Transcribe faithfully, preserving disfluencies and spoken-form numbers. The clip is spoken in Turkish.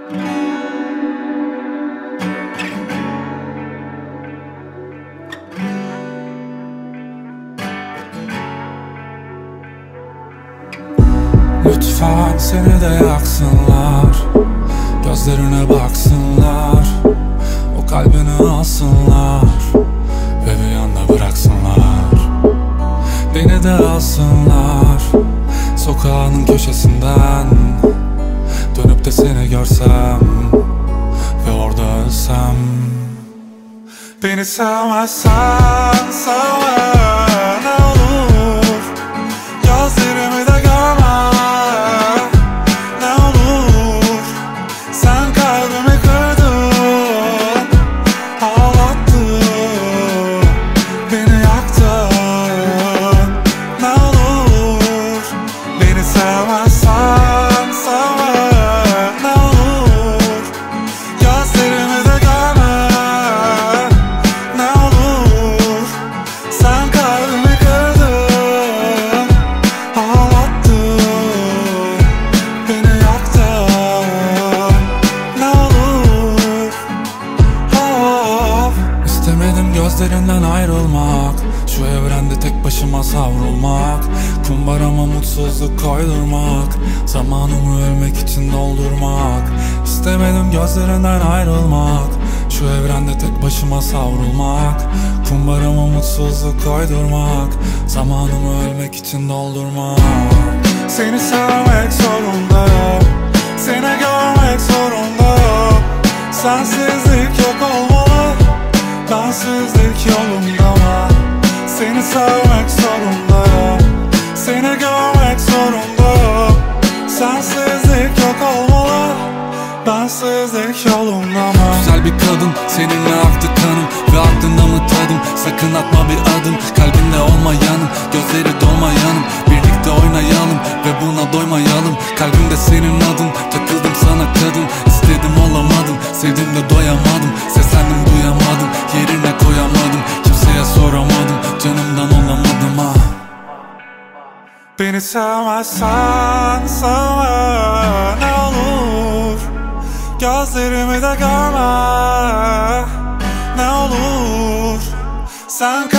Lütfen seni de yaksınlar, gözlerine baksınlar, o kalbini alsınlar ve bir yanda bıraksınlar. Beni de alsınlar sokağının köşesinden, dönüp de seni görsem ve orada ölsem. Beni sevmezsen sevme, ne olur gözlerimi de görme, ne olur. Sen kalbimi kırdın, ağlattın, beni yaktın. Ne olur beni sevmezsen sevme, ne olur gözlerimi de görme, ne olur. Sen kalbimi kırdın, ağlattın, beni yaktın. Ne olur. Of. İstemedim gözlerinden ayrılmak, şu evrende tek başıma savrulmak, kumbarama mutsuzluk koydurmak, zamanımı ölmek için doldurmak. İstemedim gözlerinden ayrılmak, şu evrende tek başıma savrulmak, kumbarama mutsuzluk koydurmak, zamanımı ölmek için doldurmak. Seni sevmek zorundayım, seni görmek zorundayım. Sensizlik yok olmalı, bensizlik yolumda var. Seni sevmek zorundayım, seni görmek zorundayım. Sensizlik yok olmalı, bensizlik yolumda var. Güzel bir kadın, seninle aktı kanım ve aklında mı tadım? Sakın atma bir adım, kalbinde olmayanım, gözleri dolmayanım. Birlikte oynayalım ve buna doymayalım. Kalbimde senin adın, takıldım sana kadın. İstedim olamadım, sevdim de doyamadım. Seslendim duyamadım, yerine koyamadım. Kimseye soramadım, canımdan olamadım ha. Beni sevmezsen sevme, ne olur gözlerimi de görme, ne olur. Sen